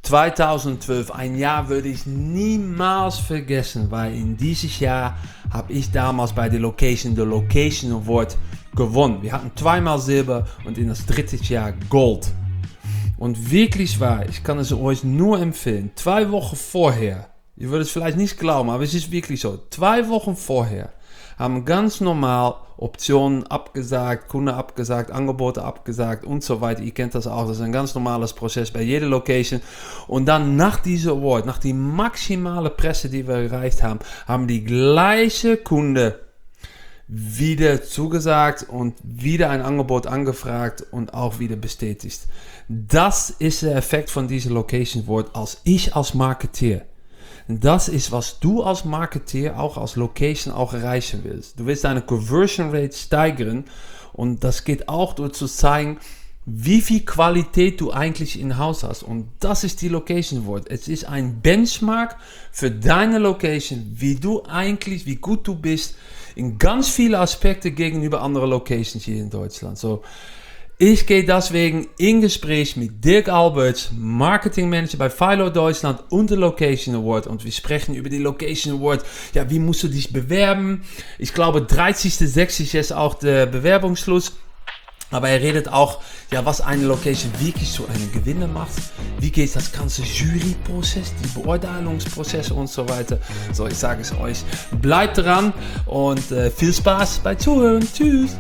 2012, ein Jahr würde ich niemals vergessen, weil in dieses Jahr habe ich damals bei der Location Award gewonnen. Wir hatten zweimal Silber und in das dritte Jahr Gold. Und wirklich wahr, ich kann es euch nur empfehlen, 2 Wochen vorher, ihr würdet es vielleicht nicht glauben, aber es ist wirklich so, 2 Wochen vorher haben ganz normal Optionen abgesagt, Kunden abgesagt, Angebote abgesagt und so weiter. Ihr kennt das auch, das ist ein ganz normales Prozess bei jeder Location. Und dann nach dieser Award, nach die maximale Presse, die wir erreicht haben, haben die gleiche Kunde wieder zugesagt und wieder ein Angebot angefragt und auch wieder bestätigt. Das ist der Effekt von dieser Location Award als Marketeer. Das ist, was du als Marketeer auch als Location auch erreichen willst. Du willst deine Conversion Rate steigern und das geht auch durch zu zeigen, wie viel Qualität du eigentlich in Haus hast. Und das ist die Location Award. Es ist ein Benchmark für deine Location, wie gut du bist in ganz viele Aspekte gegenüber anderen Locations hier in Deutschland. So, ich gehe deswegen in Gespräch mit Dirk Alberts, Marketing Manager bei Philo Deutschland und der Location Award. Und wir sprechen über die Location Award. Ja, wie musst du dich bewerben? Ich glaube, 30.06. ist auch der Bewerbungsschluss. Aber er redet auch, ja, was eine Location wirklich zu einem Gewinner macht. Wie geht das ganze Juryprozess, die Beurteilungsprozesse und so weiter. So, ich sage es euch. Bleibt dran und viel Spaß bei Zuhören. Tschüss.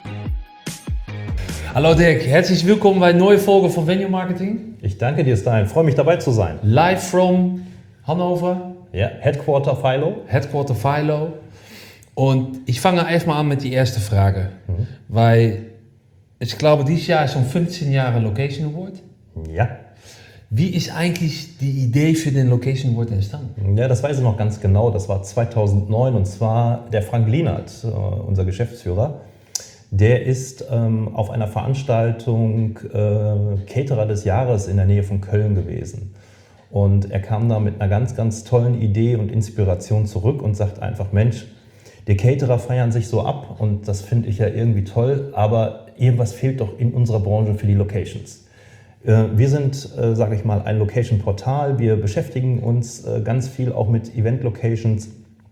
Hallo Dirk, herzlich willkommen bei einer neuen Folge von Venue Marketing. Ich danke dir, Stein. Freue mich dabei zu sein. Live from Hannover. Ja, Headquarter Philo. Headquarter Philo. Und ich fange erstmal an mit die erste Frage. Weil ich glaube, dieses Jahr ist schon 15 Jahre Location Award. Ja. Wie ist eigentlich die Idee für den Location Award entstanden? Ja, das weiß ich noch ganz genau. Das war 2009 und zwar der Frank Lienert, unser Geschäftsführer. Der ist auf einer Veranstaltung Caterer des Jahres in der Nähe von Köln gewesen. Und er kam da mit einer ganz, ganz tollen Idee und Inspiration zurück und sagt einfach, Mensch, die Caterer feiern sich so ab und das finde ich ja irgendwie toll, aber irgendwas fehlt doch in unserer Branche für die Locations. Wir sind, sage ich mal, ein Location-Portal. Wir beschäftigen uns ganz viel auch mit Event-Locations.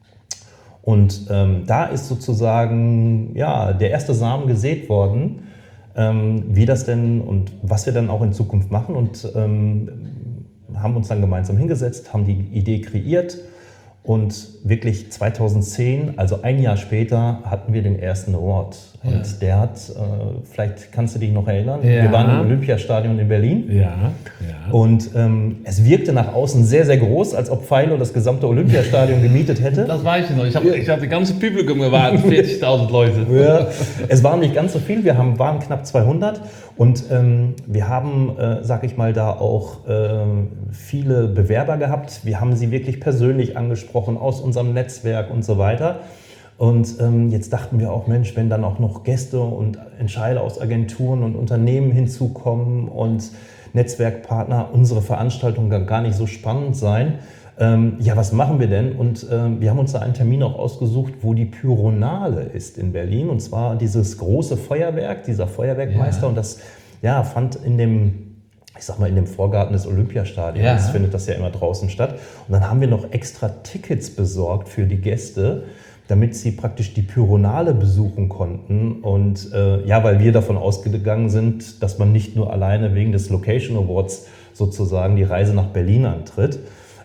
Und da ist sozusagen ja, der erste Samen gesät worden, wie das denn und was wir dann auch in Zukunft machen. Und haben uns dann gemeinsam hingesetzt, haben die Idee kreiert. Und wirklich 2010, also ein Jahr später, hatten wir den ersten Award. Und der hat, vielleicht kannst du dich noch erinnern, wir waren im Olympiastadion in Berlin. Ja. Und es wirkte nach außen sehr, sehr groß, als ob Philo das gesamte Olympiastadion gemietet hätte. Das weiß ich noch. Ich habe das ganze Publikum gewartet, 40.000 Leute. Ja, es waren nicht ganz so viel, waren knapp 200. Und wir haben, sag ich mal, da auch viele Bewerber gehabt. Wir haben sie wirklich persönlich angesprochen aus unserem Netzwerk und so weiter. Und jetzt dachten wir auch, Mensch, wenn dann auch noch Gäste und Entscheider aus Agenturen und Unternehmen hinzukommen und Netzwerkpartner, unsere Veranstaltung kann gar nicht so spannend sein. Ja, was machen wir denn? Und wir haben uns da einen Termin auch ausgesucht, wo die Pyronale ist in Berlin. Und zwar dieses große Feuerwerk, dieser Feuerwerkmeister. Ja. Und das fand in dem Vorgarten des Olympiastadions, findet das ja immer draußen statt. Und dann haben wir noch extra Tickets besorgt für die Gäste, damit sie praktisch die Pyronale besuchen konnten. Und weil wir davon ausgegangen sind, dass man nicht nur alleine wegen des Location Awards sozusagen die Reise nach Berlin antritt.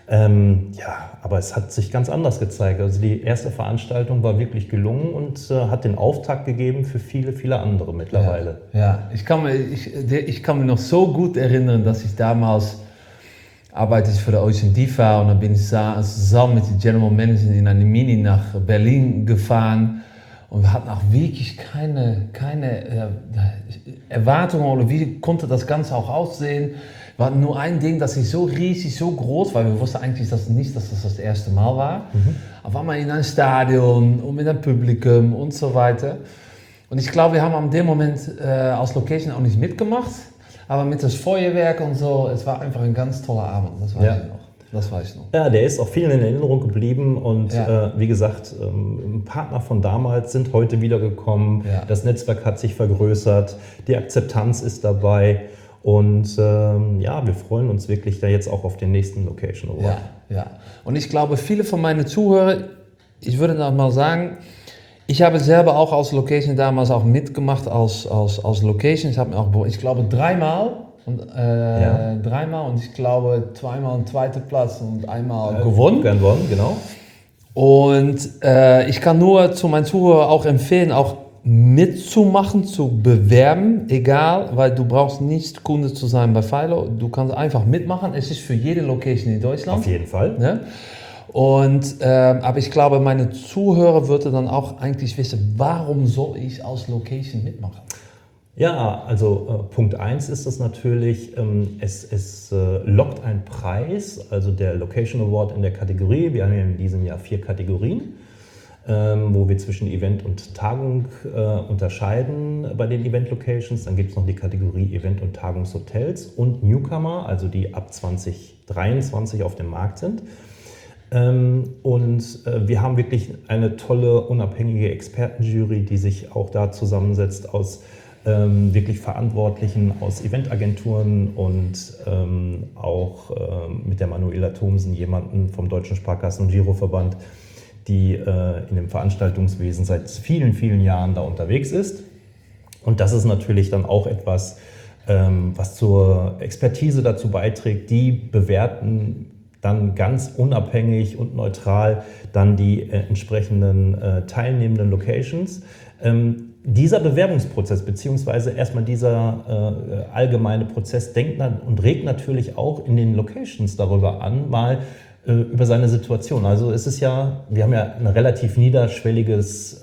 Aber es hat sich ganz anders gezeigt. Also die erste Veranstaltung war wirklich gelungen und hat den Auftakt gegeben für viele, viele andere mittlerweile. Ja. Ich kann mich noch so gut erinnern, dass ich damals arbeitete für der Ocean Diva und dann bin ich zusammen mit den General Managern in eine Mini nach Berlin gefahren. Und wir hatten auch wirklich keine Erwartungen oder wie konnte das Ganze auch aussehen. Wir hatten nur ein Ding, das ist so riesig, so groß, weil wir wussten eigentlich nicht, dass das erste Mal war. Aber waren wir in einem Stadion und mit einem Publikum und so weiter. Und ich glaube, wir haben an dem Moment als Location auch nicht mitgemacht, aber mit das Feuerwerk und so, es war einfach ein ganz toller Abend, das weiß ich noch. Ja, der ist auch vielen in Erinnerung geblieben und wie gesagt, Partner von damals sind heute wiedergekommen, das Netzwerk hat sich vergrößert, die Akzeptanz ist dabei. Und wir freuen uns wirklich da jetzt auch auf den nächsten Location Award. Ja. Und ich glaube, viele von meinen Zuhörern, ich würde noch mal sagen, ich habe selber auch als Location damals auch mitgemacht als Location. Ich habe mir auch, ich glaube, dreimal und ich glaube zweimal einen zweiten Platz und einmal gewonnen. Genau. Und ich kann nur zu meinen Zuhörern auch empfehlen, auch mitzumachen, zu bewerben, egal, weil du brauchst nicht Kunde zu sein bei Philo. Du kannst einfach mitmachen. Es ist für jede Location in Deutschland. Auf jeden Fall. Ne? Und, aber ich glaube, meine Zuhörer würden dann auch eigentlich wissen, warum soll ich als Location mitmachen? Ja, also Punkt 1 ist es natürlich, es lockt ein Preis, also der Location Award in der Kategorie. Wir haben ja in diesem Jahr 4 Kategorien, wo wir zwischen Event und Tagung unterscheiden bei den Event Locations. Dann gibt es noch die Kategorie Event und Tagungshotels und Newcomer, also die ab 2023 auf dem Markt sind. Wir haben wirklich eine tolle, unabhängige Expertenjury, die sich auch da zusammensetzt aus wirklich Verantwortlichen aus Eventagenturen und auch mit der Manuela Thomsen, jemanden vom Deutschen Sparkassen- und Giroverband, die in dem Veranstaltungswesen seit vielen, vielen Jahren da unterwegs ist. Und das ist natürlich dann auch etwas, was zur Expertise dazu beiträgt. Die bewerten dann ganz unabhängig und neutral dann die entsprechenden teilnehmenden Locations. Dieser Bewerbungsprozess beziehungsweise erstmal dieser allgemeine Prozess denkt und regt natürlich auch in den Locations darüber an, mal über seine Situation. Also es ist ja, wir haben ja einen relativ niederschwelligen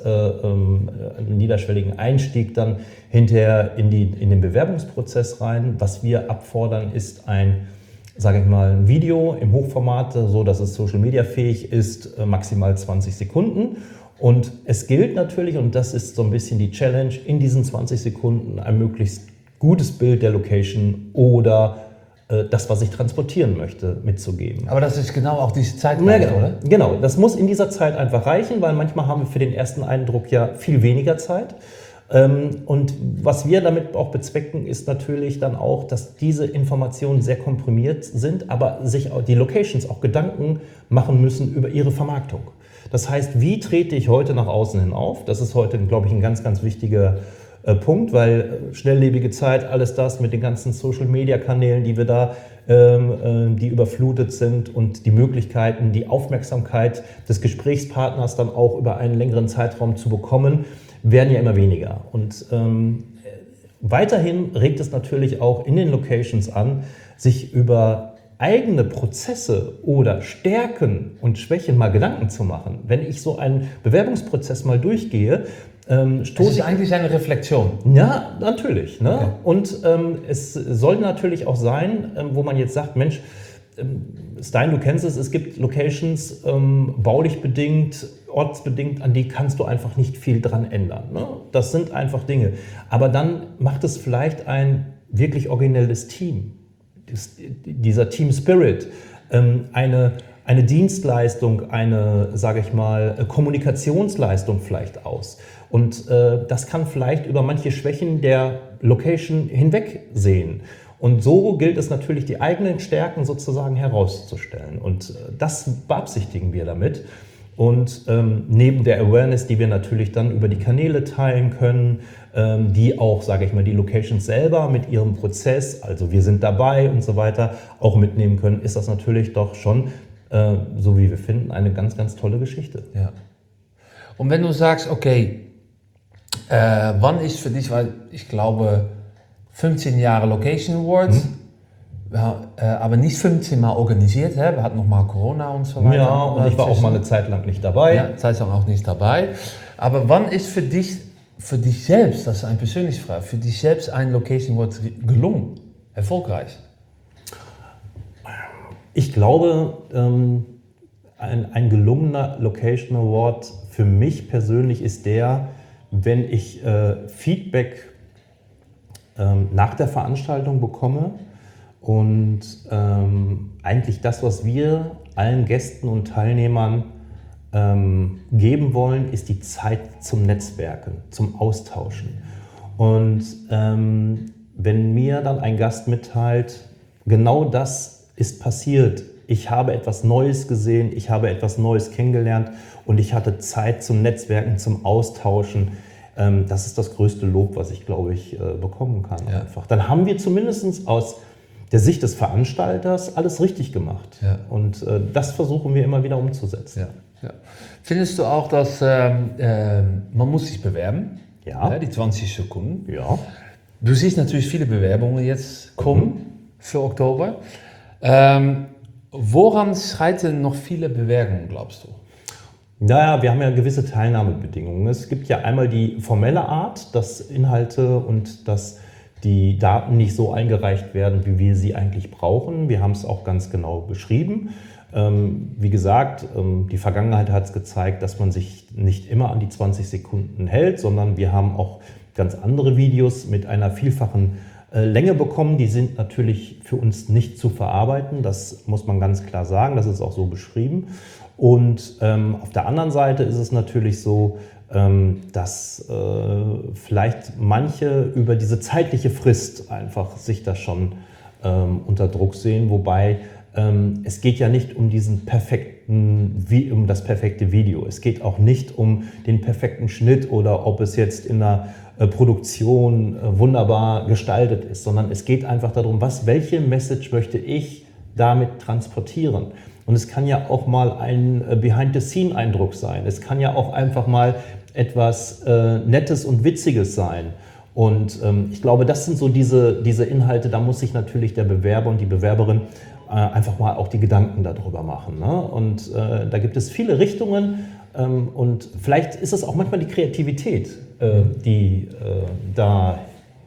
Einstieg dann hinterher in den Bewerbungsprozess rein. Was wir abfordern, ist ein Video im Hochformat, so dass es Social Media fähig ist, maximal 20 Sekunden. Und es gilt natürlich, und das ist so ein bisschen die Challenge, in diesen 20 Sekunden ein möglichst gutes Bild der Location oder das, was ich transportieren möchte, mitzugeben. Aber das ist genau auch diese Zeit, oder? Genau, das muss in dieser Zeit einfach reichen, weil manchmal haben wir für den ersten Eindruck ja viel weniger Zeit. Und was wir damit auch bezwecken, ist natürlich dann auch, dass diese Informationen sehr komprimiert sind, aber sich auch die Locations auch Gedanken machen müssen über ihre Vermarktung. Das heißt, wie trete ich heute nach außen hin auf? Das ist heute, glaube ich, ein ganz, ganz wichtiger Punkt, weil schnelllebige Zeit, alles das mit den ganzen Social-Media-Kanälen, die wir da, die überflutet sind und die Möglichkeiten, die Aufmerksamkeit des Gesprächspartners dann auch über einen längeren Zeitraum zu bekommen, werden ja immer weniger. Und weiterhin regt es natürlich auch in den Locations an, sich über eigene Prozesse oder Stärken und Schwächen mal Gedanken zu machen. Wenn ich so einen Bewerbungsprozess mal durchgehe, das ist eigentlich eine Reflexion. Ja, natürlich. Ne? Okay. Und es soll natürlich auch sein, wo man jetzt sagt, Mensch, Stein, du kennst es gibt Locations, baulich bedingt, ortsbedingt, an die kannst du einfach nicht viel dran ändern. Ne? Das sind einfach Dinge. Aber dann macht es vielleicht ein wirklich originelles Team. Dieser Team Spirit, eine Dienstleistung, eine, sage ich mal, Kommunikationsleistung vielleicht aus. Und das kann vielleicht über manche Schwächen der Location hinwegsehen. Und so gilt es natürlich, die eigenen Stärken sozusagen herauszustellen. Und das beabsichtigen wir damit. Und neben der Awareness, die wir natürlich dann über die Kanäle teilen können, die auch, sage ich mal, die Locations selber mit ihrem Prozess, also wir sind dabei und so weiter, auch mitnehmen können, ist das natürlich doch schon, so wie wir finden, eine ganz, ganz tolle Geschichte. Ja. Und wenn du sagst, okay, wann ist für dich, weil ich glaube 15 Jahre Location Awards, aber nicht 15 Mal organisiert, wir hatten noch mal Corona und so weiter. Ja, und ich war auch mal eine Zeit lang nicht dabei. Ja, Zeit lang auch nicht dabei. Aber wann ist für dich selbst, das ist eine persönliche Frage, für dich selbst ein Location Award gelungen, erfolgreich? Ich glaube, ein gelungener Location Award für mich persönlich ist der, wenn ich Feedback nach der Veranstaltung bekomme und eigentlich das, was wir allen Gästen und Teilnehmern geben wollen, ist die Zeit zum Netzwerken, zum Austauschen. Und wenn mir dann ein Gast mitteilt, genau das ist passiert. Ich habe etwas Neues gesehen, ich habe etwas Neues kennengelernt und ich hatte Zeit zum Netzwerken, zum Austauschen. Das ist das größte Lob, was ich, glaube ich, bekommen kann. Ja. Einfach. Dann haben wir zumindest aus der Sicht des Veranstalters alles richtig gemacht. Ja. Und das versuchen wir immer wieder umzusetzen. Ja. Ja. Findest du auch, dass man muss sich bewerben? Ja. Die 20 Sekunden. Ja. Du siehst natürlich viele Bewerbungen jetzt kommen für Oktober. Woran scheitern noch viele Bewerbungen, glaubst du? Naja, wir haben ja gewisse Teilnahmebedingungen. Es gibt ja einmal die formelle Art, dass Inhalte und dass die Daten nicht so eingereicht werden, wie wir sie eigentlich brauchen. Wir haben es auch ganz genau beschrieben. Wie gesagt, die Vergangenheit hat es gezeigt, dass man sich nicht immer an die 20 Sekunden hält, sondern wir haben auch ganz andere Videos mit einer vielfachen Länge bekommen. Die sind natürlich für uns nicht zu verarbeiten, das muss man ganz klar sagen, das ist auch so beschrieben. Und auf der anderen Seite ist es natürlich so, dass vielleicht manche über diese zeitliche Frist einfach sich das schon unter Druck sehen, wobei es geht ja nicht um um das perfekte Video. Es geht auch nicht um den perfekten Schnitt oder ob es jetzt in einer Produktion wunderbar gestaltet ist, sondern es geht einfach darum, welche Message möchte ich damit transportieren. Und es kann ja auch mal ein Behind-the-Scene-Eindruck sein. Es kann ja auch einfach mal etwas Nettes und Witziges sein. Und ich glaube, das sind so diese Inhalte, da muss sich natürlich der Bewerber und die Bewerberin einfach mal auch die Gedanken darüber machen. Ne? Und da gibt es viele Richtungen und vielleicht ist es auch manchmal die Kreativität, die da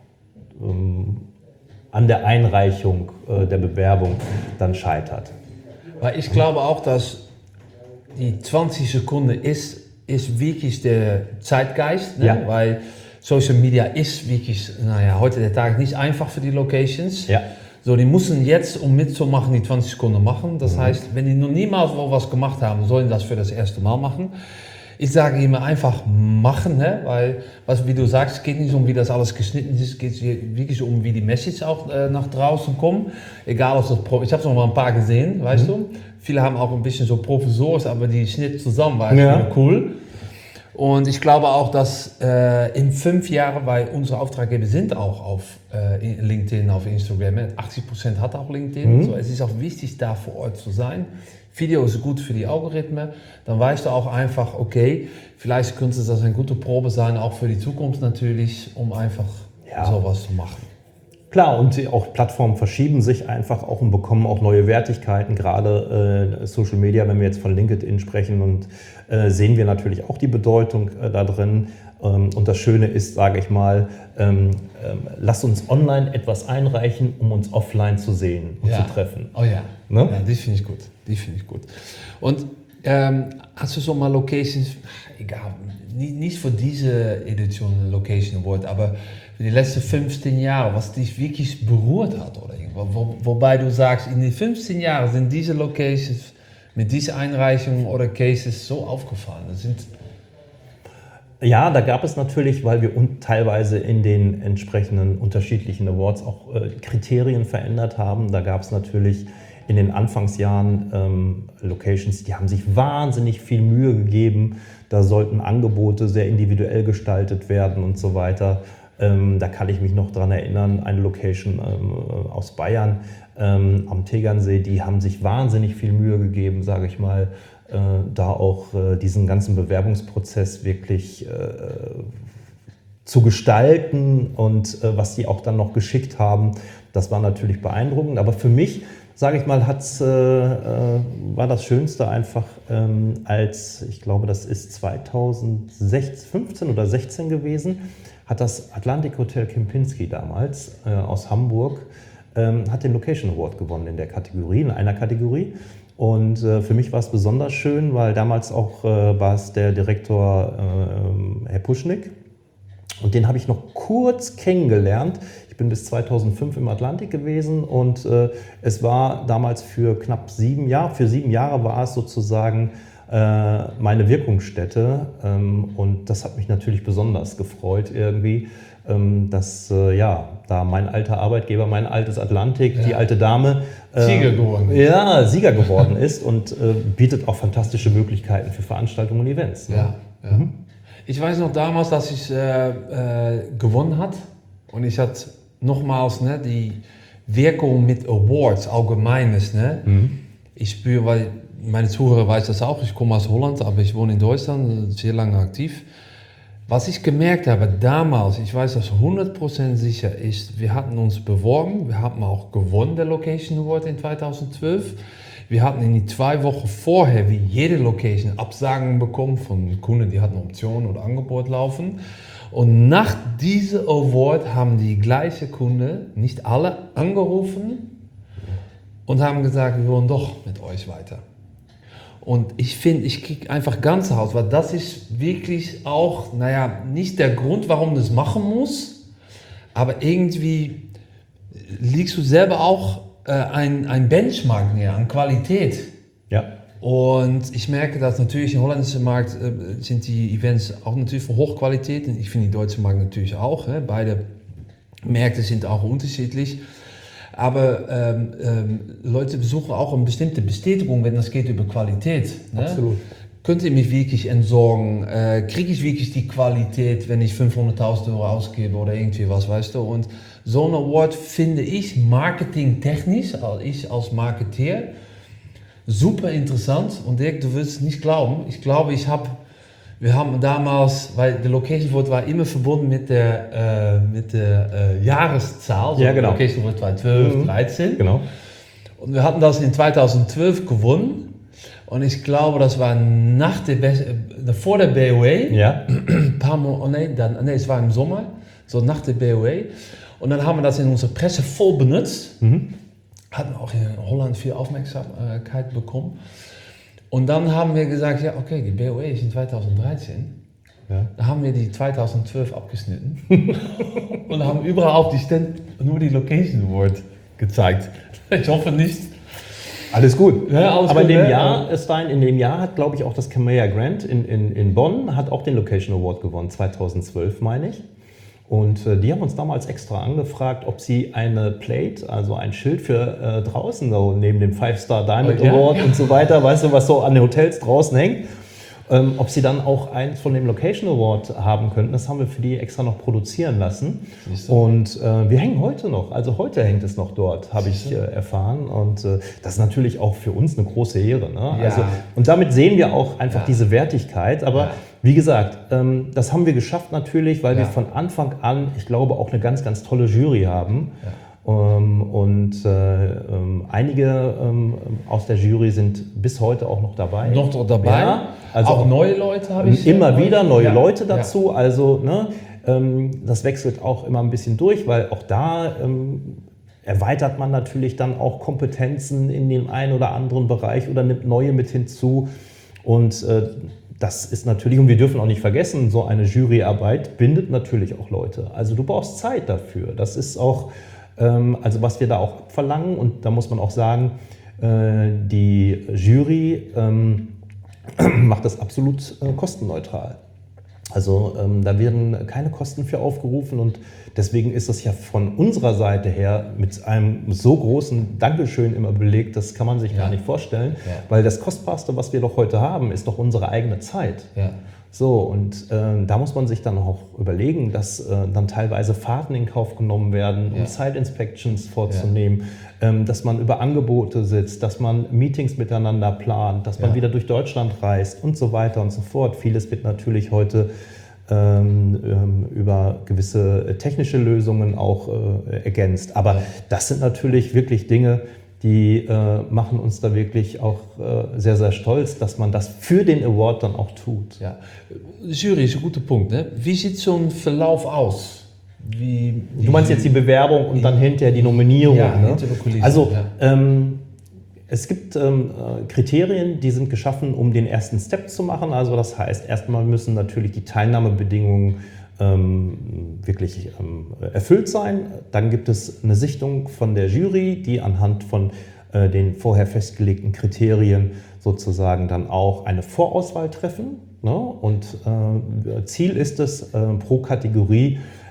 an der Einreichung der Bewerbung dann scheitert. Weil ich glaube auch, dass die 20 Sekunden ist wirklich der Zeitgeist, ne? Ja. Weil Social Media ist wirklich, heute der Tag nicht einfach für die Locations. Ja. So, die müssen jetzt, um mitzumachen, die 20 Sekunden machen. Das heißt, wenn die noch niemals was gemacht haben, sollen das für das erste Mal machen. Ich sage immer einfach machen, ne? Weil, wie du sagst, es geht nicht um, wie das alles geschnitten ist, es geht wirklich um, wie die Message auch nach draußen kommt. Egal, ob das ich habe noch mal ein paar gesehen, weißt du. Viele haben auch ein bisschen so Professors, aber die Schnitt zusammen war echt cool. Und ich glaube auch, dass in 5 Jahren, weil unsere Auftraggeber sind auch auf LinkedIn, auf Instagram, 80% hat auch LinkedIn. So, es ist auch wichtig, da vor Ort zu sein. Video ist gut für die Algorithmen. Dann weißt du auch einfach, okay, vielleicht könnte das eine gute Probe sein, auch für die Zukunft natürlich, um einfach sowas zu machen. Klar, und auch Plattformen verschieben sich einfach auch und bekommen auch neue Wertigkeiten, gerade Social Media, wenn wir jetzt von LinkedIn sprechen, und sehen wir natürlich auch die Bedeutung da drin. Und das Schöne ist, sage ich mal, lass uns online etwas einreichen, um uns offline zu sehen und zu treffen. Oh ja, ne? Ja, die finde ich gut. Die finde ich gut. Und hast du so mal Locations, egal, nicht für diese Edition Location Award, aber für die letzten 15 Jahre, was dich wirklich berührt hat oder irgendwo, wobei du sagst, in den 15 Jahren sind diese Locations mit dieser Einreichung oder Cases so aufgefallen. Ja, da gab es natürlich, weil wir teilweise in den entsprechenden unterschiedlichen Awards auch Kriterien verändert haben. Da gab es natürlich in den Anfangsjahren Locations, die haben sich wahnsinnig viel Mühe gegeben. Da sollten Angebote sehr individuell gestaltet werden und so weiter. Da kann ich mich noch dran erinnern, eine Location aus Bayern am Tegernsee, die haben sich wahnsinnig viel Mühe gegeben, sage ich mal, da auch diesen ganzen Bewerbungsprozess wirklich zu gestalten, und was die auch dann noch geschickt haben, das war natürlich beeindruckend. Aber für mich, sage ich mal, war das Schönste einfach, als, ich glaube, das ist 2015 oder 16 gewesen, hat das Atlantic Hotel Kempinski damals aus Hamburg, hat den Location Award gewonnen in einer Kategorie. Und für mich war es besonders schön, weil damals auch war es der Direktor Herr Puschnick. Und den habe ich noch kurz kennengelernt. Ich bin bis 2005 im Atlantik gewesen, und es war damals für knapp 7 Jahre, für 7 Jahre war es sozusagen meine Wirkungsstätte. Und das hat mich natürlich besonders gefreut irgendwie, dass da mein alter Arbeitgeber, mein altes Atlantik, die alte Dame Sieger geworden ist und bietet auch fantastische Möglichkeiten für Veranstaltungen und Events. Ne? Ja. Mhm. Ich weiß noch damals, dass ich gewonnen hat und ich hatte nochmals die Wirkung mit Awards allgemeines. Ne? Ich spüre, weil meine Zuhörer weiß das auch, ich komme aus Holland, aber ich wohne in Deutschland, sehr lange aktiv. Was ich gemerkt habe damals, ich weiß das 100% sicher ist, wir hatten uns beworben, wir haben auch gewonnen, der Location Award in 2012. Wir hatten in die 2 Wochen vorher, wie jede Location, Absagen bekommen von Kunden, die hatten Optionen oder Angebot laufen. Und nach diesem Award haben die gleichen Kunden, nicht alle, angerufen und haben gesagt, wir wollen doch mit euch weiter. Und ich finde, ich kriege einfach Gänsehaut, weil das ist wirklich auch, nicht der Grund, warum du das machen musst, aber irgendwie liegst du selber auch ein Benchmark näher an Qualität. Ja. Und ich merke, dass natürlich im holländischen Markt sind die Events auch natürlich von Hochqualität und ich finde die deutsche Markt natürlich auch. Beide Märkte sind auch unterschiedlich. Aber Leute besuchen auch eine bestimmte Bestätigung, wenn es geht über Qualität. Ne? Absolut. Könnt ihr mich wirklich entsorgen? Kriege ich wirklich die Qualität, wenn ich 500.000 € ausgebe oder irgendwie was, weißt du? Und so ein Award finde ich marketingtechnisch, ich als Marketeer, super interessant. Und Dirk, du wirst es nicht glauben. Ich glaube, wir haben damals, weil der Location Award war immer verbunden mit der Jahreszahl. So Ja, genau. Location Award war 12, 13. Genau. Und wir hatten das in 2012 gewonnen. Und ich glaube, das war vor der BOA. Ja. Es war im Sommer, so nach der BOA. Und dann haben wir das in unserer Presse voll benutzt. Hatten auch in Holland viel Aufmerksamkeit bekommen. Und dann haben wir gesagt, ja okay, die BOA ist in 2013. Ja. Da haben wir die 2012 abgeschnitten und haben überall auf die Stand nur die Location Award gezeigt. Ich hoffe nicht. Alles gut. Ja, alles aber gut, in dem Jahr hat, glaube ich, auch das Kameya Grant in Bonn hat auch den Location Award gewonnen, 2012 meine ich. Und die haben uns damals extra angefragt, ob sie eine Plate, also ein Schild für draußen, so neben dem 5-Star Diamond Award und so weiter, weißt du, was so an den Hotels draußen hängt, ob sie dann auch eins von dem Location Award haben könnten. Das haben wir für die extra noch produzieren lassen. Und wir hängen heute noch, also heute hängt es noch dort, habe ich erfahren. Und das ist natürlich auch für uns eine große Ehre. Ne? Ja. Also, und damit sehen wir auch einfach diese Wertigkeit. Aber wie gesagt, das haben wir geschafft natürlich, weil wir von Anfang an, ich glaube, auch eine ganz, ganz tolle Jury haben. Ja. Und einige aus der Jury sind bis heute auch noch dabei. Noch dabei? Ja, also auch neue Leute habe ich. Immer wieder neue Leute dazu. Also das wechselt auch immer ein bisschen durch, weil auch da erweitert man natürlich dann auch Kompetenzen in dem einen oder anderen Bereich oder nimmt neue mit hinzu. Und das ist natürlich, und wir dürfen auch nicht vergessen, so eine Juryarbeit bindet natürlich auch Leute. Also du brauchst Zeit dafür. Das ist auch, also was wir da auch abverlangen, und da muss man auch sagen, die Jury macht das absolut kostenneutral. Also da werden keine Kosten für aufgerufen und deswegen ist das ja von unserer Seite her mit einem so großen Dankeschön immer belegt, das kann man sich gar nicht vorstellen, weil das Kostbarste, was wir doch heute haben, ist doch unsere eigene Zeit. Ja. So, und da muss man sich dann auch überlegen, dass dann teilweise Fahrten in Kauf genommen werden, um Site-Inspections vorzunehmen, dass man über Angebote sitzt, dass man Meetings miteinander plant, dass man wieder durch Deutschland reist und so weiter und so fort. Vieles wird natürlich heute über gewisse technische Lösungen auch ergänzt. Aber das sind natürlich wirklich Dinge, die machen uns da wirklich auch sehr, sehr stolz, dass man das für den Award dann auch tut. Ja. Jury ist ein guter Punkt. Ne? Wie sieht so ein Verlauf aus? Du meinst jetzt die Bewerbung und dann hinterher die Nominierung? Ja, ne? hinter der Kulisse. Also es gibt Kriterien, die sind geschaffen, um den ersten Step zu machen. Also das heißt, erstmal müssen natürlich die Teilnahmebedingungen wirklich erfüllt sein. Dann gibt es eine Sichtung von der Jury, die anhand von den vorher festgelegten Kriterien sozusagen dann auch eine Vorauswahl treffen. Ne? Und Ziel ist es, pro Kategorie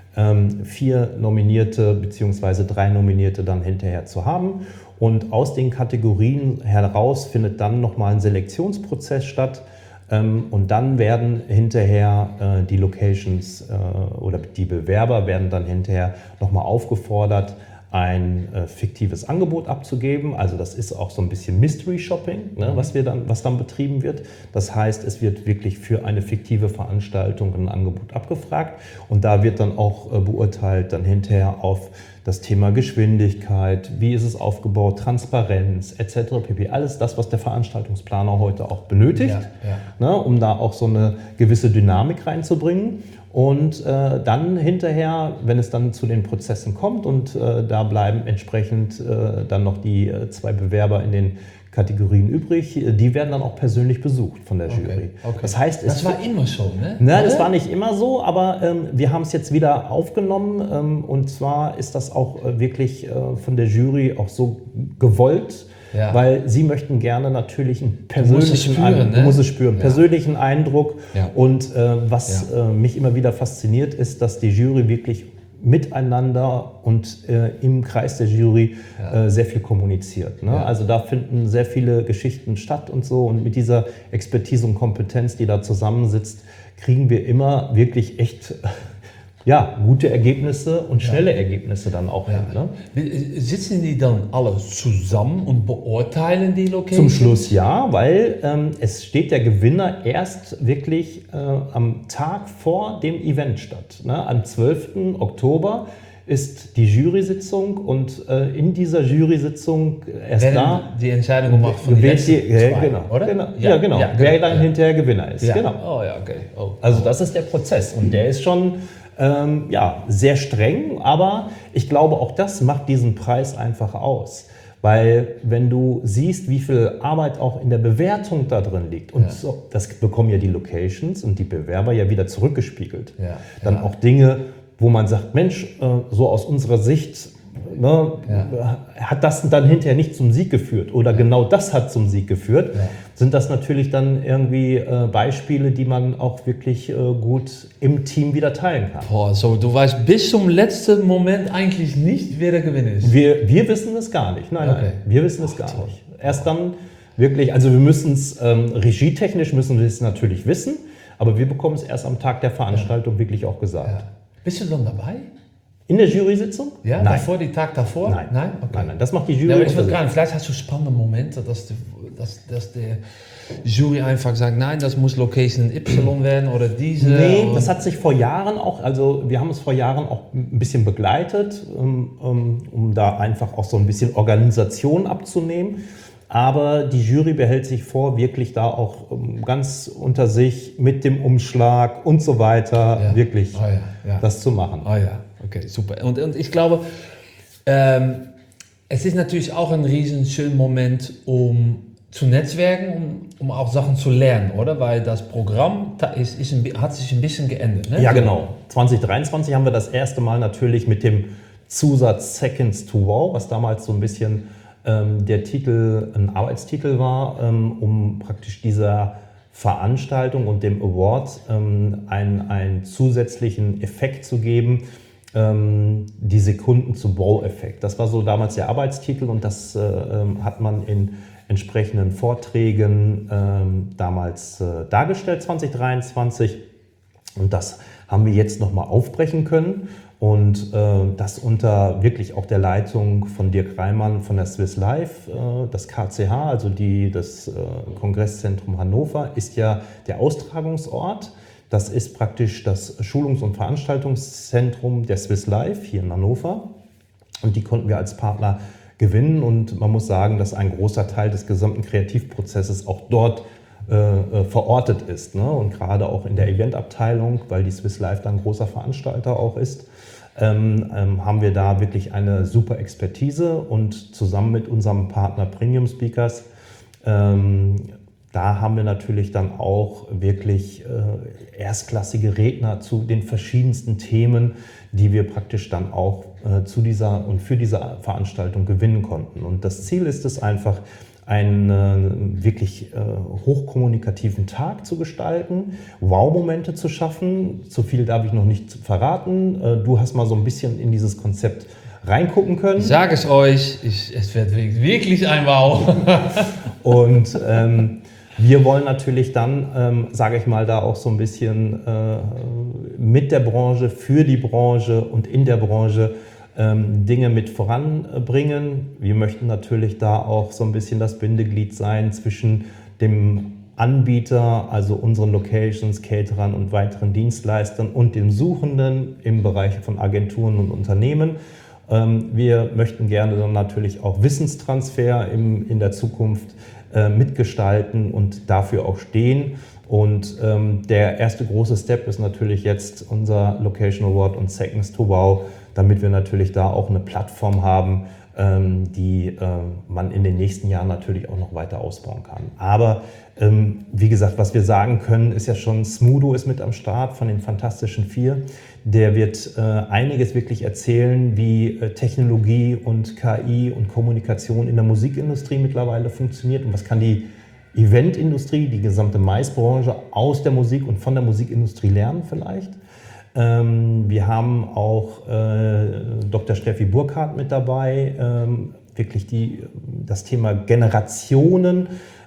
4 Nominierte bzw. 3 Nominierte dann hinterher zu haben. Und aus den Kategorien heraus findet dann nochmal ein Selektionsprozess statt. Und dann werden hinterher die Locations oder die Bewerber werden dann hinterher nochmal aufgefordert, ein fiktives Angebot abzugeben. Also das ist auch so ein bisschen Mystery Shopping, ne, was dann betrieben wird. Das heißt, es wird wirklich für eine fiktive Veranstaltung ein Angebot abgefragt und da wird dann auch beurteilt dann hinterher auf das Thema Geschwindigkeit, wie ist es aufgebaut, Transparenz etc. pp. Alles das, was der Veranstaltungsplaner heute auch benötigt, ne, um da auch so eine gewisse Dynamik reinzubringen. Und dann hinterher, wenn es dann zu den Prozessen kommt und da bleiben entsprechend dann noch die 2 Bewerber in den Kategorien übrig, die werden dann auch persönlich besucht von der Jury. Okay. Das heißt, das war immer so, ne? Nein, das war nicht immer so, aber wir haben es jetzt wieder aufgenommen und zwar ist das auch wirklich von der Jury auch so gewollt. Ja. Weil sie möchten gerne natürlich einen persönlichen persönlichen Eindruck. Ja. Und was mich immer wieder fasziniert, ist, dass die Jury wirklich miteinander und im Kreis der Jury sehr viel kommuniziert. Ne? Ja. Also da finden sehr viele Geschichten statt und so. Und mit dieser Expertise und Kompetenz, die da zusammensitzt, kriegen wir immer wirklich echt gute Ergebnisse und schnelle Ergebnisse dann auch hin. Ne? Sitzen die dann alle zusammen und beurteilen die Location? Zum Schluss ja, weil es steht der Gewinner erst wirklich am Tag vor dem Event statt. Ne? Am 12. Oktober ist die Jury-Sitzung und in dieser Jury-Sitzung die Entscheidung gemacht von den letzten zwei, oder? Genau. Wer dann hinterher Gewinner ist. Ja. Genau. Oh ja, okay. Also das ist der Prozess und der ist schon sehr streng, aber ich glaube, auch das macht diesen Preis einfach aus. Weil wenn du siehst, wie viel Arbeit auch in der Bewertung da drin liegt, und so, das bekommen ja die Locations und die Bewerber ja wieder zurückgespiegelt. Dann auch Dinge, wo man sagt, Mensch, so aus unserer Sicht hat das dann hinterher nicht zum Sieg geführt oder genau das hat zum Sieg geführt, sind das natürlich dann irgendwie Beispiele, die man auch wirklich gut im Team wieder teilen kann. Boah, so du weißt bis zum letzten Moment eigentlich nicht, wer der Gewinner ist. Wir wissen es gar nicht. Nein, wir wissen es gar nicht. Erst dann wirklich, also wir müssen es, regietechnisch müssen wir es natürlich wissen, aber wir bekommen es erst am Tag der Veranstaltung wirklich auch gesagt. Ja. Bist du dann dabei? In der Jury-Sitzung? Ja, nein. Die Tag davor? Nein. Okay. Nein, das macht die Jury. Ja, aber ich würde gerade, vielleicht hast du spannende Momente, dass der Jury einfach sagt, nein, das muss Location Y werden oder diese. Nee, das hat sich vor Jahren auch, also wir haben es vor Jahren auch ein bisschen begleitet, um da einfach auch so ein bisschen Organisation abzunehmen. Aber die Jury behält sich vor, wirklich da auch ganz unter sich mit dem Umschlag und so weiter wirklich das zu machen. Okay, super. Und ich glaube, es ist natürlich auch ein riesen schöner Moment, um zu netzwerken, um auch Sachen zu lernen, oder? Weil das Programm hat sich ein bisschen geändert. Ne? Ja, genau. 2023 haben wir das erste Mal natürlich mit dem Zusatz Seconds to Wow, was damals so ein bisschen der Titel, ein Arbeitstitel war, um praktisch dieser Veranstaltung und dem Award einen zusätzlichen Effekt zu geben, die Sekunden zu Wow-Effekt. Das war so damals der Arbeitstitel und das hat man in entsprechenden Vorträgen damals dargestellt, 2023. Und das haben wir jetzt nochmal aufbrechen können. Und das unter wirklich auch der Leitung von Dirk Reimann von der Swiss Life, das KCH, also das Kongresszentrum Hannover, ist ja der Austragungsort. Das ist praktisch das Schulungs- und Veranstaltungszentrum der Swiss Life hier in Hannover. Und die konnten wir als Partner gewinnen. Und man muss sagen, dass ein großer Teil des gesamten Kreativprozesses auch dort verortet ist. Ne? Und gerade auch in der Eventabteilung, weil die Swiss Life da ein großer Veranstalter auch ist, haben wir da wirklich eine super Expertise und zusammen mit unserem Partner Premium Speakers, da haben wir natürlich dann auch wirklich erstklassige Redner zu den verschiedensten Themen, die wir praktisch dann auch für diese Veranstaltung gewinnen konnten. Und das Ziel ist es einfach, einen wirklich hochkommunikativen Tag zu gestalten, Wow-Momente zu schaffen. Zu viel darf ich noch nicht verraten. Du hast mal so ein bisschen in dieses Konzept reingucken können. Ich sage es euch, es wird wirklich ein Wow. Und wir wollen natürlich dann, sage ich mal, da auch so ein bisschen mit der Branche, für die Branche und in der Branche Dinge mit voranbringen. Wir möchten natürlich da auch so ein bisschen das Bindeglied sein zwischen dem Anbieter, also unseren Locations, Caterern und weiteren Dienstleistern und dem Suchenden im Bereich von Agenturen und Unternehmen. Wir möchten gerne dann natürlich auch Wissenstransfer in der Zukunft mitgestalten und dafür auch stehen. Und der erste große Step ist natürlich jetzt unser Location Award und Seconds to Wow, damit wir natürlich da auch eine Plattform haben, die man in den nächsten Jahren natürlich auch noch weiter ausbauen kann. Aber wie gesagt, was wir sagen können, ist ja schon, Smudo ist mit am Start von den Fantastischen Vier. Der wird einiges wirklich erzählen, wie Technologie und KI und Kommunikation in der Musikindustrie mittlerweile funktioniert und was kann die Eventindustrie, die gesamte Maisbranche aus der Musik und von der Musikindustrie lernen vielleicht. Wir haben auch Dr. Steffi Burkhardt mit dabei, wirklich das Thema Generationen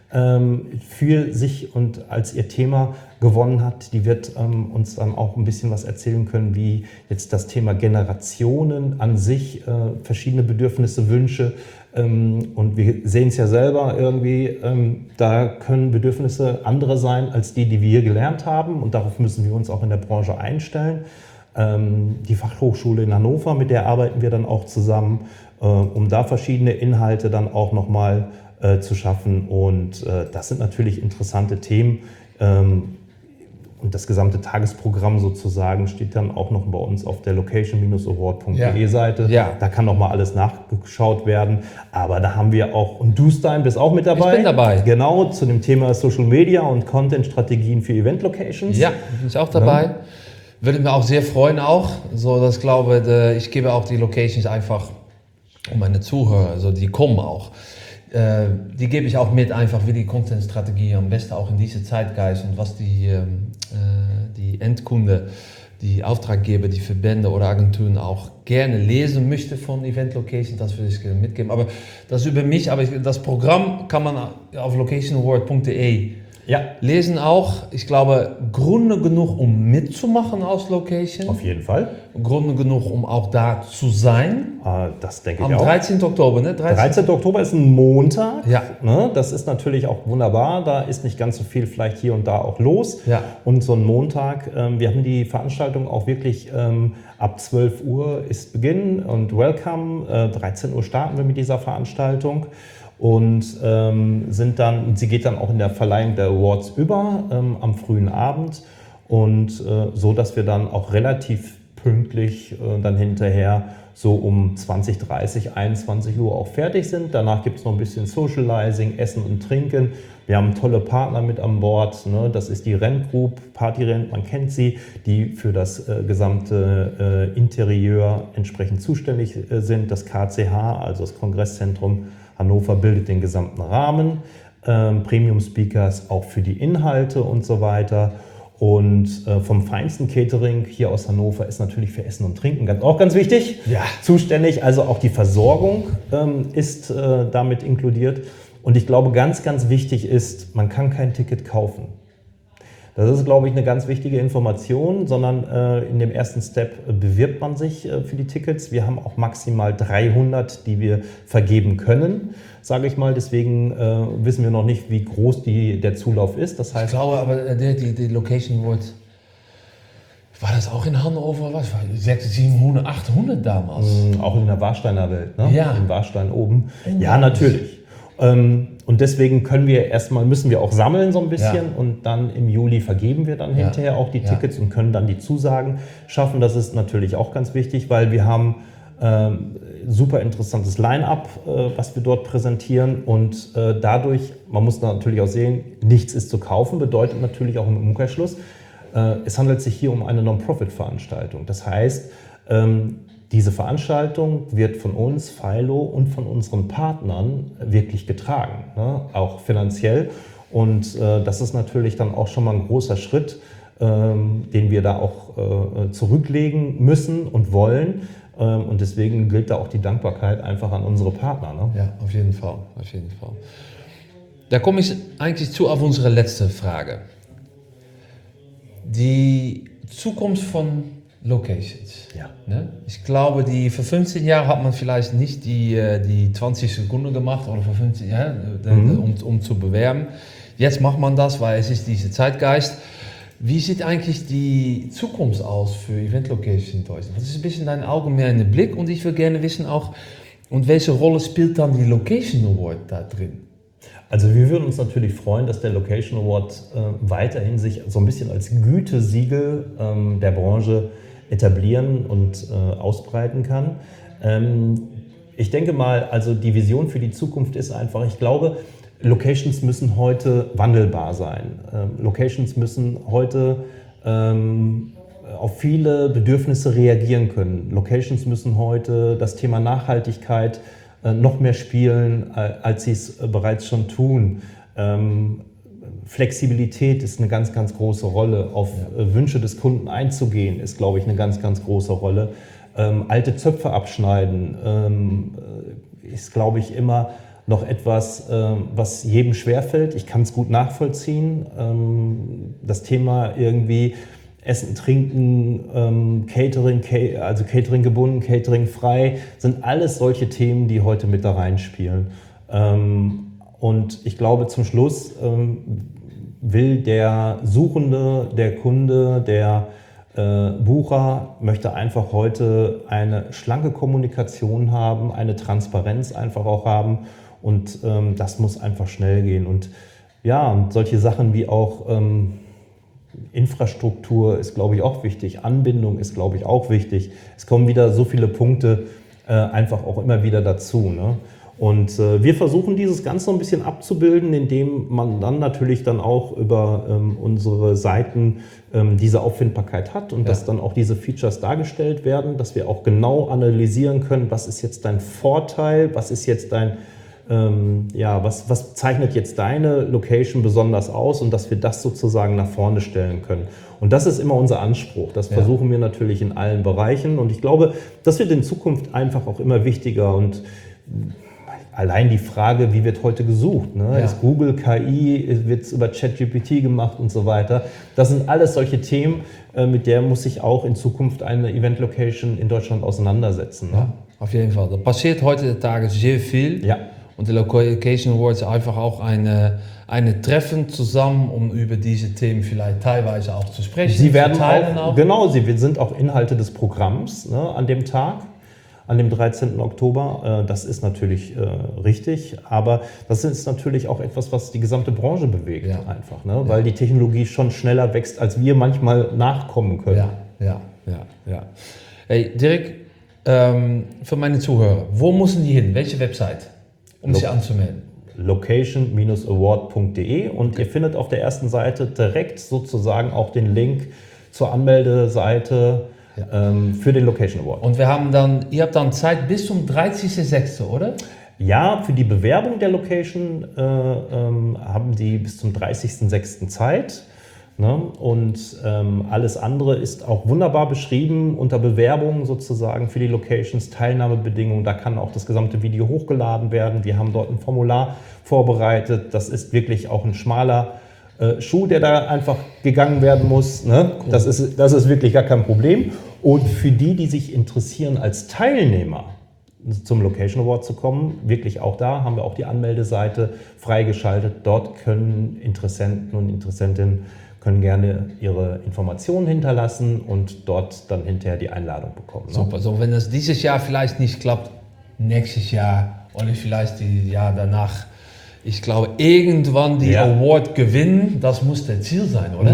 für sich und als ihr Thema gewonnen hat. Die wird uns dann auch ein bisschen was erzählen können, wie jetzt das Thema Generationen an sich, verschiedene Bedürfnisse, Wünsche, und wir sehen es ja selber irgendwie, da können Bedürfnisse andere sein als die wir gelernt haben und darauf müssen wir uns auch in der Branche einstellen. Die Fachhochschule in Hannover, mit der arbeiten wir dann auch zusammen, um da verschiedene Inhalte dann auch nochmal zu schaffen und das sind natürlich interessante Themen. Und das gesamte Tagesprogramm sozusagen steht dann auch noch bei uns auf der location-award.de Seite. Ja. Da kann noch mal alles nachgeschaut werden. Aber da haben wir auch, und du, Stein, bist auch mit dabei. Ich bin dabei. Genau, zu dem Thema Social Media und Content-Strategien für Event-Locations. Ja, bin ich auch dabei. Ja. Würde mich auch sehr freuen auch. So, dass ich glaube, ich gebe auch die Locations einfach um meine Zuhörer, also die kommen auch. Die gebe ich auch mit, einfach wie die Content-Strategie am besten auch in diese Zeitgeist und was die Endkunde, die Auftraggeber, die Verbände oder Agenturen auch gerne lesen möchte von Event Location, das würde ich gerne mitgeben. Aber das über mich, aber das Programm kann man auf locationaward.de lesen auch. Ich glaube, Gründe genug, um mitzumachen aus Location. Auf jeden Fall. Gründe genug, um auch da zu sein. Das denke ich auch. Am 13. Oktober, ne? 13. Oktober ist ein Montag. Ja. Ne? Das ist natürlich auch wunderbar. Da ist nicht ganz so viel vielleicht hier und da auch los. Ja. Und so ein Montag, wir haben die Veranstaltung auch wirklich ab 12 Uhr ist Beginn und Welcome. 13 Uhr starten wir mit dieser Veranstaltung. Und sie geht dann auch in der Verleihung der Awards über am frühen Abend und so, dass wir dann auch relativ pünktlich dann hinterher so um 20, 30, 21 Uhr auch fertig sind. Danach gibt es noch ein bisschen Socializing, Essen und Trinken. Wir haben tolle Partner mit an Bord. Ne? Das ist die Rent Group, Party Rent, man kennt sie, die für das gesamte Interieur entsprechend zuständig sind. Das KCH, also das Kongresszentrum Hannover, bildet den gesamten Rahmen. Premium Speakers auch für die Inhalte und so weiter. Und vom feinsten Catering hier aus Hannover ist natürlich für Essen und Trinken auch ganz wichtig zuständig. Also auch die Versorgung ist damit inkludiert. Und ich glaube, ganz, ganz wichtig ist, man kann kein Ticket kaufen. Das ist, glaube ich, eine ganz wichtige Information, sondern in dem ersten Step bewirbt man sich für die Tickets. Wir haben auch maximal 300, die wir vergeben können, sage ich mal. Deswegen wissen wir noch nicht, wie groß der Zulauf ist. Das heißt, ich glaube aber, die Location Award, war das auch in Hannover? Was war 600, 700, 800 damals? Auch in der Warsteiner Welt, ne? Ja. In Warstein oben. Ja, natürlich. Und deswegen müssen wir auch sammeln so ein bisschen und dann im Juli vergeben wir dann hinterher auch die Tickets und können dann die Zusagen schaffen. Das ist natürlich auch ganz wichtig, weil wir haben super interessantes Line-up, was wir dort präsentieren und dadurch, man muss natürlich auch sehen, nichts ist zu kaufen, bedeutet natürlich auch im Umkehrschluss, es handelt sich hier um eine Non-Profit-Veranstaltung. Das heißt, diese Veranstaltung wird von uns, Philo, und von unseren Partnern wirklich getragen, ne? Auch finanziell. Und das ist natürlich dann auch schon mal ein großer Schritt, den wir da auch zurücklegen müssen und wollen. Und deswegen gilt da auch die Dankbarkeit einfach an unsere Partner. Ne? Ja, auf jeden Fall. Auf jeden Fall. Da komme ich eigentlich auf unsere letzte Frage. Die Zukunft von Locations. Ja. Ne? Ich glaube, vor 15 Jahren hat man vielleicht nicht die 20 Sekunden gemacht oder vor 15 Jahren, um zu bewerben. Jetzt macht man das, weil es ist dieser Zeitgeist. Wie sieht eigentlich die Zukunft aus für Event Locations in Deutschland? Das ist ein bisschen dein allgemeiner Blick und ich will gerne wissen auch, und welche Rolle spielt dann die Location Award da drin? Also wir würden uns natürlich freuen, dass der Location Award weiterhin sich so ein bisschen als Gütesiegel der Branche etablieren und ausbreiten kann. Ich denke mal, also die Vision für die Zukunft ist einfach, ich glaube, Locations müssen heute wandelbar sein. Locations müssen heute auf viele Bedürfnisse reagieren können. Locations müssen heute das Thema Nachhaltigkeit noch mehr spielen, als sie es bereits schon tun. Flexibilität ist eine ganz, ganz große Rolle. Auf Wünsche des Kunden einzugehen, ist, glaube ich, eine ganz, ganz große Rolle. Alte Zöpfe abschneiden ist, glaube ich, immer noch etwas, was jedem schwerfällt. Ich kann es gut nachvollziehen. Das Thema irgendwie Essen, Trinken, Catering, also Catering gebunden, Catering frei, sind alles solche Themen, die heute mit da reinspielen. Und ich glaube, zum Schluss will der Suchende, der Kunde, der Bucher möchte einfach heute eine schlanke Kommunikation haben, eine Transparenz einfach auch haben. Und das muss einfach schnell gehen. Und ja, und solche Sachen wie auch Infrastruktur ist, glaube ich, auch wichtig. Anbindung ist, glaube ich, auch wichtig. Es kommen wieder so viele Punkte einfach auch immer wieder dazu. Ne? Und wir versuchen dieses Ganze ein bisschen abzubilden, indem man dann natürlich dann auch über unsere Seiten diese Auffindbarkeit hat und dass dann auch diese Features dargestellt werden, dass wir auch genau analysieren können, was ist jetzt dein Vorteil, was ist jetzt dein was zeichnet jetzt deine Location besonders aus und dass wir das sozusagen nach vorne stellen können. Und das ist immer unser Anspruch. Das versuchen wir natürlich in allen Bereichen. Und ich glaube, das wird in Zukunft einfach auch immer wichtiger. Und allein die Frage, wie wird heute gesucht? Ne? Ist Google, KI, wird es über ChatGPT gemacht und so weiter? Das sind alles solche Themen, mit der muss sich auch in Zukunft eine Event-Location in Deutschland auseinandersetzen. Ne? Ja, auf jeden Fall. Da passiert heutzutage sehr viel. Ja. Und der Location Award ist einfach auch eine Treffen zusammen, um über diese Themen vielleicht teilweise auch zu sprechen. Sie werden auch, genau, sie sind auch Inhalte des Programms, ne, an dem Tag, an dem 13. Oktober. Das ist natürlich richtig, aber das ist natürlich auch etwas, was die gesamte Branche bewegt einfach, ne, weil die Technologie schon schneller wächst, als wir manchmal nachkommen können. Ja. Hey, Dirk, für meine Zuhörer, wo müssen die hin? Welche Website? Um sich anzumelden. Location-award.de und ihr findet auf der ersten Seite direkt sozusagen auch den Link zur Anmeldeseite für den Location Award. Und ihr habt dann Zeit bis zum 30.06., oder? Ja, für die Bewerbung der Location haben die bis zum 30.06. Zeit. Ne? Und alles andere ist auch wunderbar beschrieben unter Bewerbungen sozusagen für die Locations, Teilnahmebedingungen. Da kann auch das gesamte Video hochgeladen werden. Wir haben dort ein Formular vorbereitet. Das ist wirklich auch ein schmaler Schuh, der da einfach gegangen werden muss. Ne? Cool. Das ist wirklich gar kein Problem. Und für die sich interessieren, als Teilnehmer zum Location Award zu kommen, wirklich auch da haben wir auch die Anmeldeseite freigeschaltet. Dort können Interessenten und Interessentinnen gerne ihre Informationen hinterlassen und dort dann hinterher die Einladung bekommen. Ne? Super, so wenn das dieses Jahr vielleicht nicht klappt, nächstes Jahr oder vielleicht die Jahr danach. Ich glaube, irgendwann die Award gewinnen, das muss der Ziel sein, oder?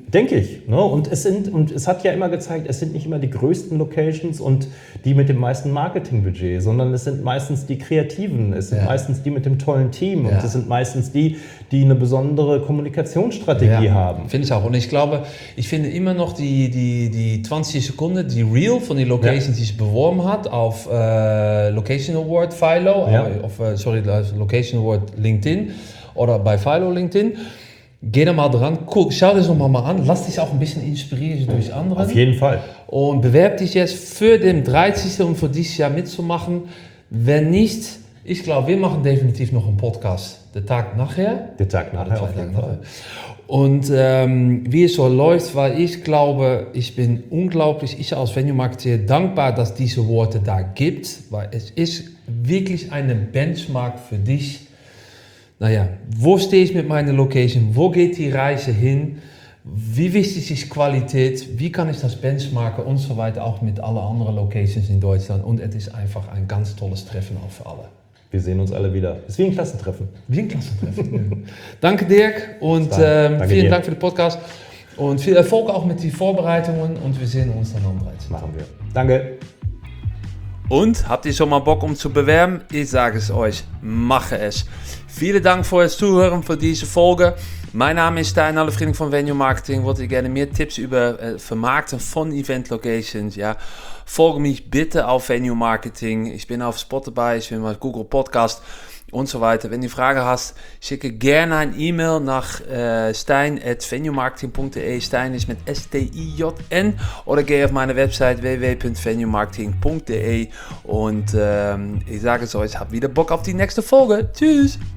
Denke ich. Ne? Und es hat ja immer gezeigt, es sind nicht immer die größten Locations und die mit dem meisten Marketingbudget, sondern es sind meistens die Kreativen, es sind meistens die mit dem tollen Team und es sind meistens die eine besondere Kommunikationsstrategie haben. Finde ich auch. Und ich glaube, ich finde immer noch die 20 Sekunden, die Reel von den Locations, die sich beworben hat auf Location Award Philo, Location Award LinkedIn oder bei Philo LinkedIn. Geh da mal dran, schau das nochmal an, lass dich auch ein bisschen inspirieren durch andere. Auf jeden Fall. Und bewerb dich jetzt für den 30. und für dieses Jahr mitzumachen. Wenn nicht, ich glaube, wir machen definitiv noch einen Podcast. Der Tag nachher. Der Tag nachher auf jeden Fall. Und wie es so läuft, weil ich glaube, ich bin unglaublich, ich als Venue-Marketeer dankbar, dass diese Worte da gibt, weil es ist wirklich eine Benchmark für dich. Naja, wo stehe ich mit meiner Location? Wo geht die Reise hin? Wie wichtig ist Qualität? Wie kann ich das benchmarken und so weiter, auch mit allen anderen Locations in Deutschland? Und es ist einfach ein ganz tolles Treffen auch für alle. Wir sehen uns alle wieder. Es ist wie ein Klassentreffen. Wie ein Klassentreffen. Danke Dirk und vielen Dank für den Podcast. Und viel Erfolg auch mit den Vorbereitungen und wir sehen uns dann am 13. Machen wir. Danke. Und habt ihr schon mal Bock zu bewerben? Ich sage es euch, mache es. Vielen Dank fürs Zuhören für diese Folge. Mein Name ist Stijn, alle Vrienden von Venue Marketing. Wollt ihr gerne mehr Tipps über Vermarkten von Event Locations? Ja, folge mich bitte auf Venue Marketing. Ich bin auf Spotify, ich bin auf Google Podcast und so weiter. Wenn du Fragen hast, schicke gerne ein E-Mail nach stein@venuemarketing.de. Stein ist mit S-T-I-J-N. Oder geh auf meine Website www.venuemarketing.de. Und ich sage es euch, habt wieder Bock auf die nächste Folge. Tschüss!